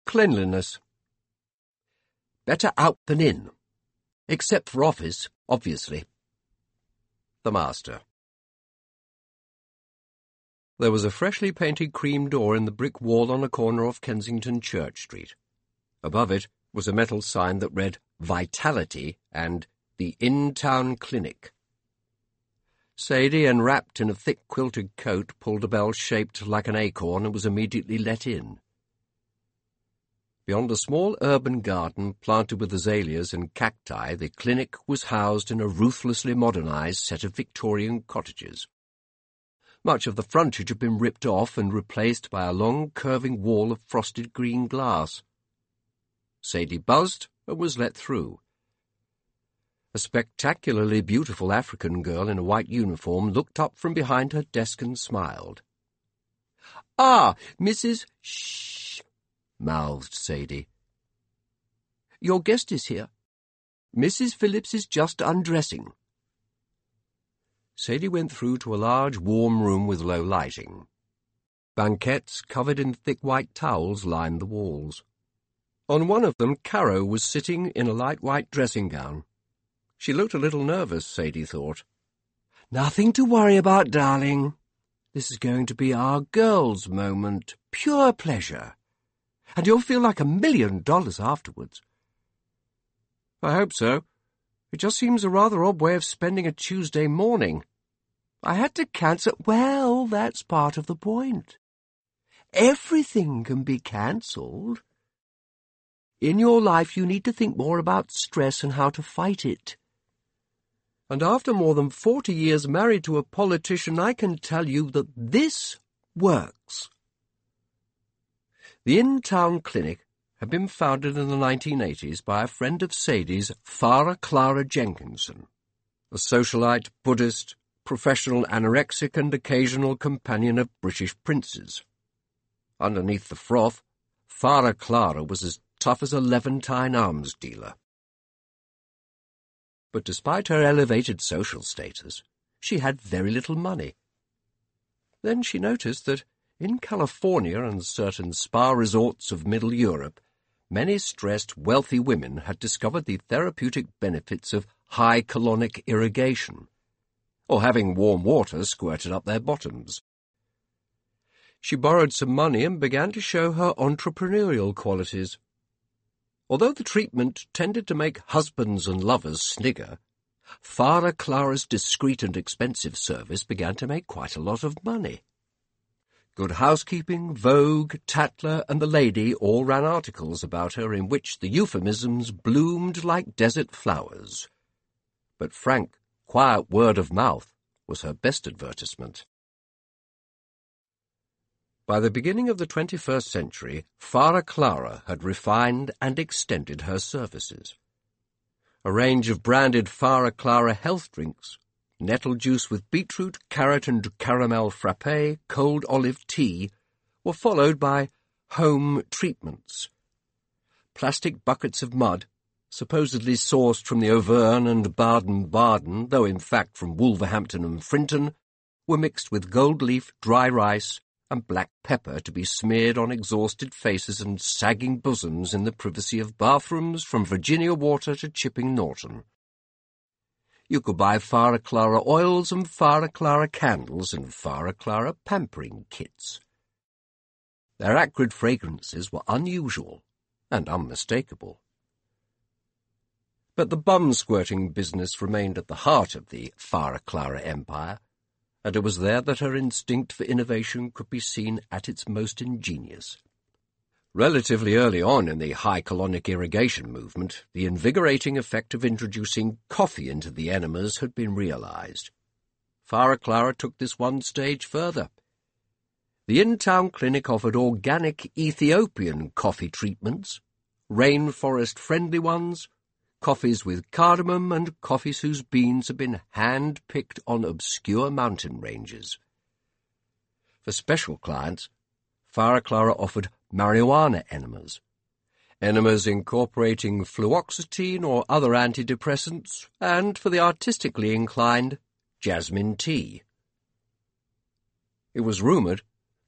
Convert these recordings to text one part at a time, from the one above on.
cleanliness. Better out than in. Except for office, obviously. The Master. There was a freshly painted cream door in the brick wall on a corner off Kensington Church Street. Above it was a metal sign that read Vitality and the In-Town Clinic. Sadie, enwrapped in a thick quilted coat, pulled a bell shaped like an acorn and was immediately let in. Beyond a small urban garden planted with azaleas and cacti, the clinic was housed in a ruthlessly modernized set of Victorian cottages. Much of the frontage had been ripped off and replaced by a long curving wall of frosted green glass. Sadie buzzed and was let through. A spectacularly beautiful African girl in a white uniform looked up from behind her desk and smiled. "Ah, Mrs. Shh," mouthed Sadie. "Your guest is here. Mrs. Phillips is just undressing." Sadie went through to a large, warm room with low lighting. Banquettes covered in thick white towels lined the walls. On one of them, Caro was sitting in a light white dressing gown. She looked a little nervous, Sadie thought. "Nothing to worry about, darling. This is going to be our girls' moment. Pure pleasure. And you'll feel like $1 million afterwards." "I hope so. It just seems a rather odd way of spending a Tuesday morning. I had to cancel—" "Well, that's part of the point. Everything can be cancelled. In your life, you need to think more about stress and how to fight it. And after more than 40 years married to a politician, I can tell you that this works." The In-Town Clinic had been founded in the 1980s by a friend of Sadie's, Farah Clara Jenkinson, a socialite, Buddhist, professional anorexic and occasional companion of British princes. Underneath the froth, Farah Clara was as tough as a Levantine arms dealer. But despite her elevated social status, she had very little money. Then she noticed that in California and certain spa resorts of Middle Europe, many stressed, wealthy women had discovered the therapeutic benefits of high colonic irrigation, or having warm water squirted up their bottoms. She borrowed some money and began to show her entrepreneurial qualities. Although the treatment tended to make husbands and lovers snigger, Farah Clara's discreet and expensive service began to make quite a lot of money. Good Housekeeping, Vogue, Tatler, and The Lady all ran articles about her in which the euphemisms bloomed like desert flowers. But frank, quiet word of mouth was her best advertisement. By the beginning of the 21st century, Farah Clara had refined and extended her services. A range of branded Farah Clara health drinks, nettle juice with beetroot, carrot and caramel frappé, cold olive tea, were followed by home treatments. Plastic buckets of mud, supposedly sourced from the Auvergne and Baden-Baden, though in fact from Wolverhampton and Frinton, were mixed with gold leaf, dry rice, and black pepper to be smeared on exhausted faces and sagging bosoms in the privacy of bathrooms from Virginia Water to Chipping Norton. You could buy Farah Clara oils and Farah Clara candles and Farah Clara pampering kits. Their acrid fragrances were unusual and unmistakable. But the bum-squirting business remained at the heart of the Farah Clara empire, and it was there that her instinct for innovation could be seen at its most ingenious. Relatively early on in the high colonic irrigation movement, the invigorating effect of introducing coffee into the enemas had been realized. Farah Clara took this one stage further. The In-Town Clinic offered organic Ethiopian coffee treatments, rainforest-friendly ones, coffees with cardamom, and coffees whose beans had been hand-picked on obscure mountain ranges. For special clients, Farah Clara offered marijuana enemas incorporating fluoxetine or other antidepressants, and, for the artistically inclined, jasmine tea. It was rumoured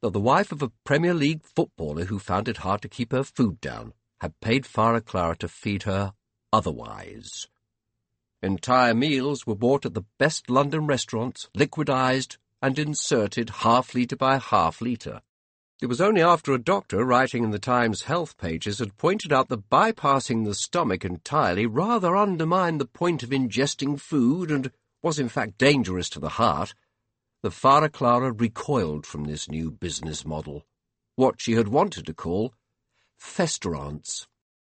that the wife of a Premier League footballer who found it hard to keep her food down had paid Farah Clara to feed her otherwise. Entire meals were bought at the best London restaurants, liquidized and inserted half-litre by half-litre. It was only after a doctor writing in the Times health pages had pointed out that bypassing the stomach entirely rather undermined the point of ingesting food and was in fact dangerous to the heart, that Farah Clara recoiled from this new business model, what she had wanted to call festerants.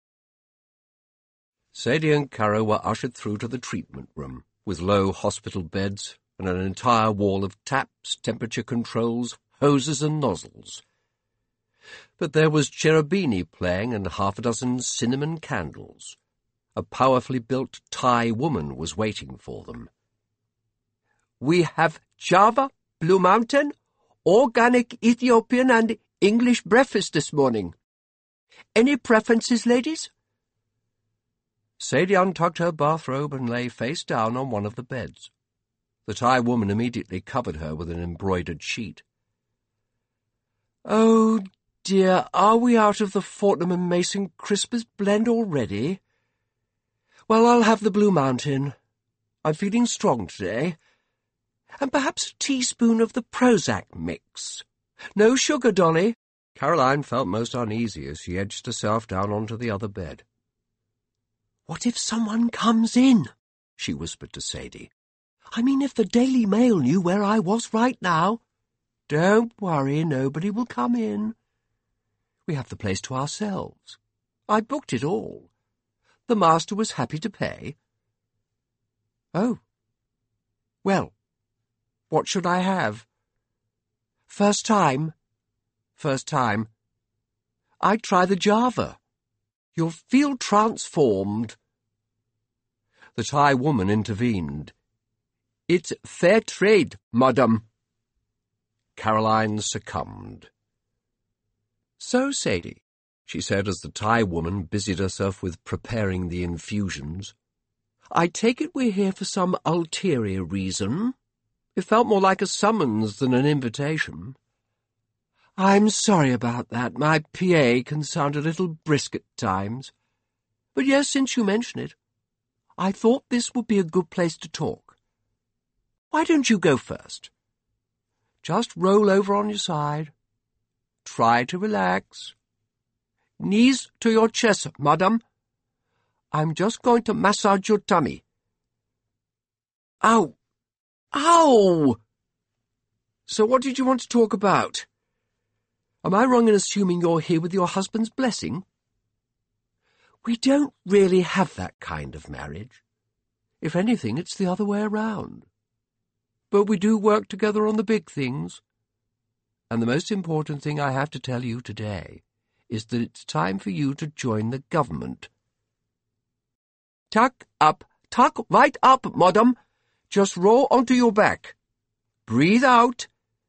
Sadie and Caro were ushered through to the treatment room, with low hospital beds and an entire wall of taps, temperature controls, hoses and nozzles. But there was cherubini playing and half a dozen cinnamon candles. A powerfully built Thai woman was waiting for them. "We have Java, Blue Mountain, organic Ethiopian and English breakfast this morning. Any preferences, ladies?" Sadie untucked her bathrobe and lay face down on one of the beds. The Thai woman immediately covered her with an embroidered sheet. "Oh, dear, are we out of the Fortnum and Mason Christmas blend already? Well, I'll have the Blue Mountain. I'm feeling strong today. And perhaps a teaspoon of the Prozac mix. No sugar, Dolly." Caroline felt most uneasy as she edged herself down onto the other bed. "What if someone comes in?" she whispered to Sadie. "I mean, if the Daily Mail knew where I was right now." "Don't worry, nobody will come in. We have the place to ourselves. I booked it all. The master was happy to pay." "Oh. Well, what should I have?" "First time?" "First time. I'd try the Java. You'll feel transformed." The Thai woman intervened. "It's fair trade, madam." Caroline succumbed. "So, Sadie," she said as the Thai woman busied herself with preparing the infusions, "I take it we're here for some ulterior reason. It felt more like a summons than an invitation." "I'm sorry about that. My PA can sound a little brisk at times. But yes, since you mention it, I thought this would be a good place to talk. Why don't you go first? Just roll over on your side. Try to relax. Knees to your chest, madam. I'm just going to massage your tummy." "Ow! Ow!" "So what did you want to talk about? Am I wrong in assuming you're here with your husband's blessing?" "We don't really have that kind of marriage. If anything, it's the other way around. But we do work together on the big things. And the most important thing I have to tell you today is that it's time for you to join the government." "Tuck right up, madam. Just roll onto your back. Breathe out."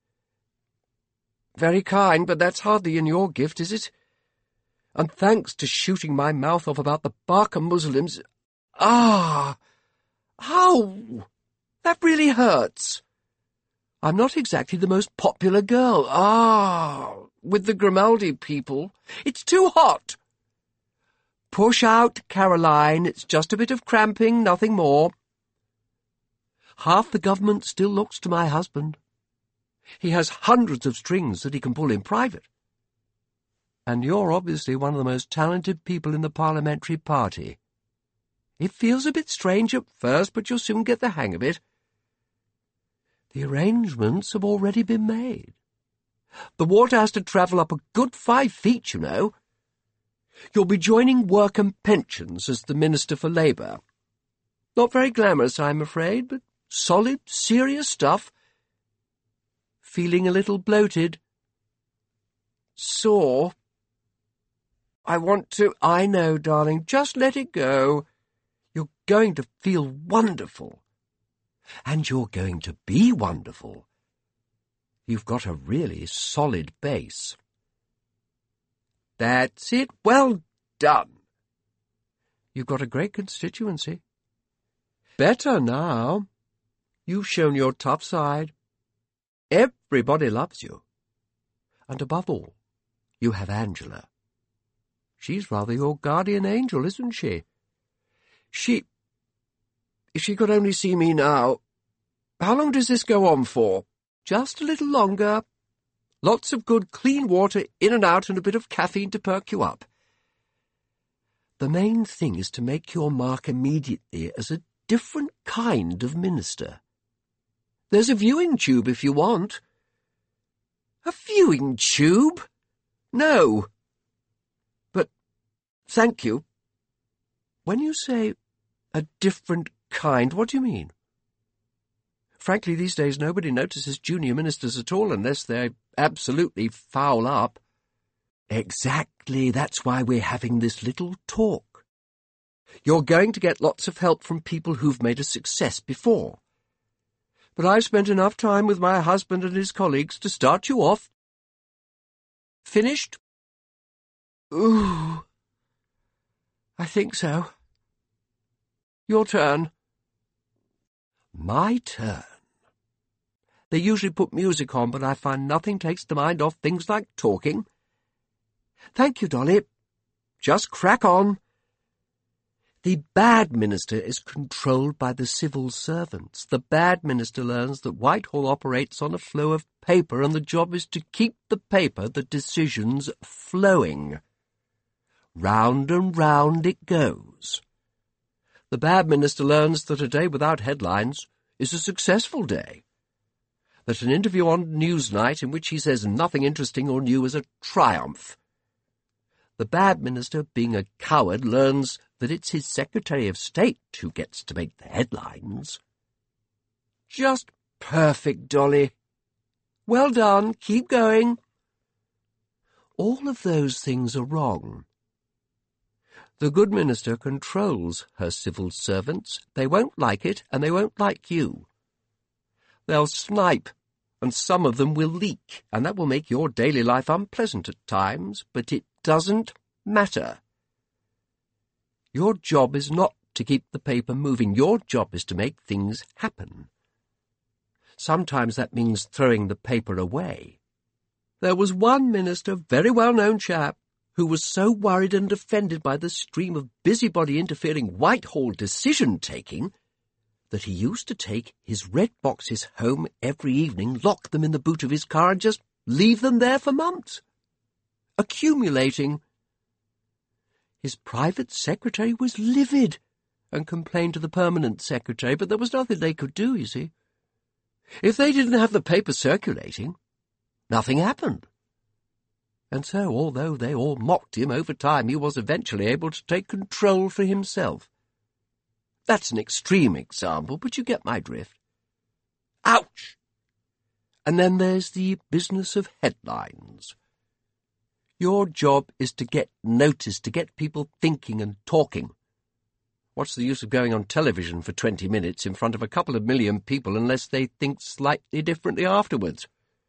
"Very kind, but that's hardly in your gift, is it? And thanks to shooting my mouth off about the Barker Muslims. Ah! Ow! That really hurts. I'm not exactly the most popular girl. With the Grimaldi people. It's too hot." "Push out, Caroline. It's just a bit of cramping, nothing more. Half the government still looks to my husband. He has hundreds of strings that he can pull in private. And you're obviously one of the most talented people in the parliamentary party. It feels a bit strange at first, but you'll soon get the hang of it. The arrangements have already been made. The water has to travel up a good 5 feet, you know. You'll be joining Work and Pensions as the Minister for Labour. Not very glamorous, I'm afraid, but solid, serious stuff. Feeling a little bloated? Sore? I know, darling, just let it go. You're going to feel wonderful. And you're going to be wonderful. You've got a really solid base. That's it. Well done. You've got a great constituency. Better now. You've shown your tough side. Everybody loves you. And above all, you have Angela. She's rather your guardian angel, isn't she? If she could only see me now. How long does this go on for? Just a little longer. Lots of good, clean water in and out and a bit of caffeine to perk you up. The main thing is to make your mark immediately as a different kind of minister. There's a viewing tube if you want. A viewing tube? No. But, thank you. When you say a different kind, what do you mean? Frankly, these days nobody notices junior ministers at all unless they absolutely foul up. Exactly, that's why we're having this little talk. You're going to get lots of help from people who've made a success before. But I've spent enough time with my husband and his colleagues to start you off. Finished? Ooh, I think so. Your turn. My turn. They usually put music on, but I find nothing takes the mind off things like talking. Thank you, Dolly. Just crack on. The bad minister is controlled by the civil servants. The bad minister learns that Whitehall operates on a flow of paper, and the job is to keep the paper, the decisions, flowing. Round and round it goes. The bad minister learns that a day without headlines is a successful day, that an interview on Newsnight in which he says nothing interesting or new is a triumph. The bad minister, being a coward, learns that it's his Secretary of State who gets to make the headlines. Just perfect, Dolly. Well done, keep going. All of those things are wrong. The good minister controls her civil servants. They won't like it, and they won't like you. They'll snipe, and some of them will leak, and that will make your daily life unpleasant at times, but it doesn't matter. Your job is not to keep the paper moving. Your job is to make things happen. Sometimes that means throwing the paper away. There was one minister, very well-known chap, who was so worried and offended by the stream of busybody-interfering Whitehall decision-taking that he used to take his red boxes home every evening, lock them in the boot of his car, and just leave them there for months, accumulating. His private secretary was livid and complained to the permanent secretary, but there was nothing they could do, you see. If they didn't have the paper circulating, nothing happened. And so, although they all mocked him, over time he was eventually able to take control for himself. That's an extreme example, but you get my drift. Ouch! And then there's the business of headlines. Your job is to get noticed, to get people thinking and talking. What's the use of going on television for 20 minutes in front of a couple of million people unless they think slightly differently afterwards?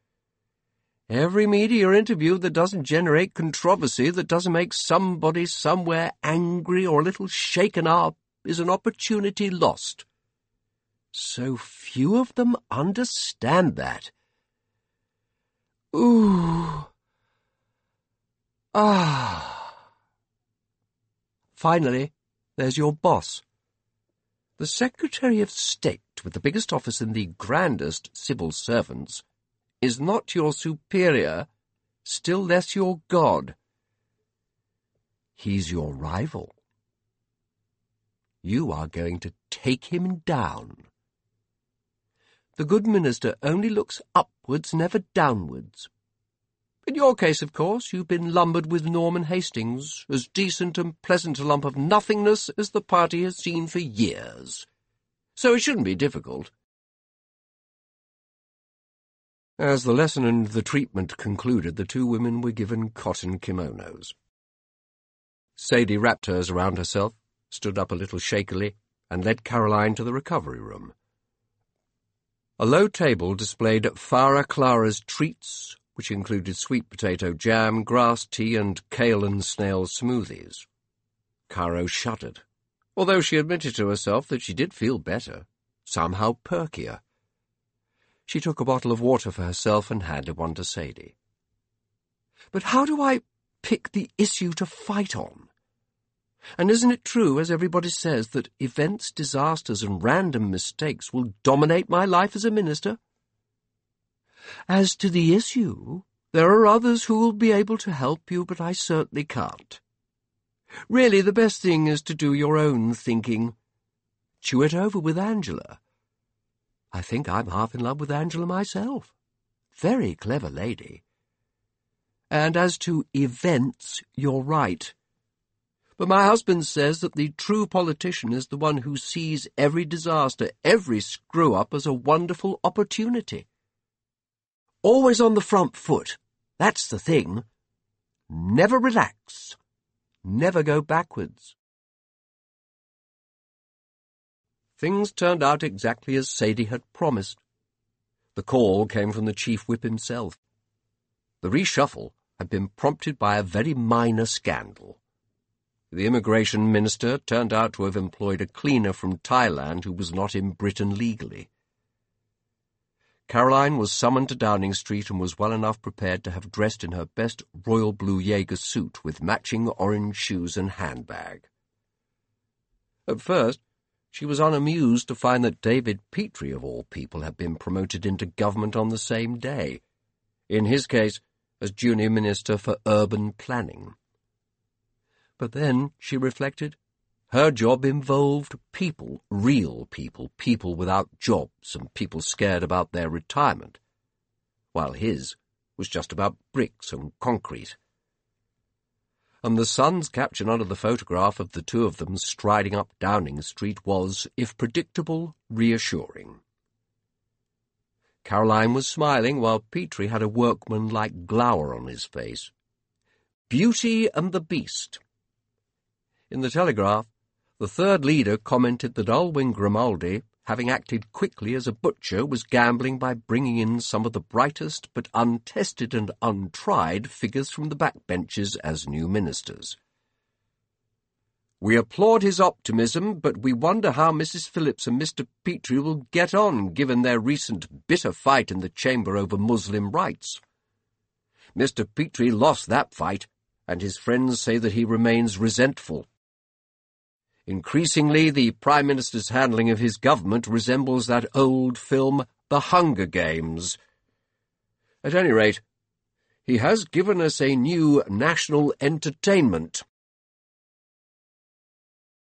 Every media interview that doesn't generate controversy, that doesn't make somebody somewhere angry or a little shaken up, is an opportunity lost. So few of them understand that. Ooh. Ah. Finally, there's your boss. The Secretary of State, with the biggest office in the grandest civil servants, is not your superior, still less your God. He's your rival. You are going to take him down. The good minister only looks upwards, never downwards. In your case, of course, you've been lumbered with Norman Hastings, as decent and pleasant a lump of nothingness as the party has seen for years. So it shouldn't be difficult. As the lesson and the treatment concluded, the two women were given cotton kimonos. Sadie wrapped hers around herself, stood up a little shakily, and led Caroline to the recovery room. A low table displayed Farah Clara's treats, which included sweet potato jam, grass tea, and kale and snail smoothies. Caro shuddered, although she admitted to herself that she did feel better, somehow perkier. She took a bottle of water for herself and handed one to Sadie. But how do I pick the issue to fight on? And isn't it true, as everybody says, that events, disasters, and random mistakes will dominate my life as a minister? As to the issue, there are others who will be able to help you, but I certainly can't. Really, the best thing is to do your own thinking. Chew it over with Angela. I think I'm half in love with Angela myself. Very clever lady. And as to events, you're right. But my husband says that the true politician is the one who sees every disaster, every screw-up as a wonderful opportunity. Always on the front foot. That's the thing. Never relax. Never go backwards. Things turned out exactly as Sadie had promised. The call came from the Chief Whip himself. The reshuffle had been prompted by a very minor scandal. The immigration minister turned out to have employed a cleaner from Thailand who was not in Britain legally. Caroline was summoned to Downing Street and was well enough prepared to have dressed in her best royal blue Jaeger suit with matching orange shoes and handbag. At first, she was unamused to find that David Petrie, of all people, had been promoted into government on the same day, in his case as Junior Minister for Urban Planning. But then, she reflected, her job involved people, real people, people without jobs and people scared about their retirement, while his was just about bricks and concrete. And the Sun's caption under the photograph of the two of them striding up Downing Street was, if predictable, reassuring. Caroline was smiling while Petrie had a workman-like glower on his face. Beauty and the Beast. In the Telegraph, the third leader commented that Alwyn Grimaldi, having acted quickly as a butcher, was gambling by bringing in some of the brightest but untested and untried figures from the backbenches as new ministers. We applaud his optimism, but we wonder how Mrs. Phillips and Mr. Petrie will get on, given their recent bitter fight in the chamber over Muslim rights. Mr. Petrie lost that fight, and his friends say that he remains resentful. Increasingly, the Prime Minister's handling of his government resembles that old film, The Hunger Games. At any rate, he has given us a new national entertainment.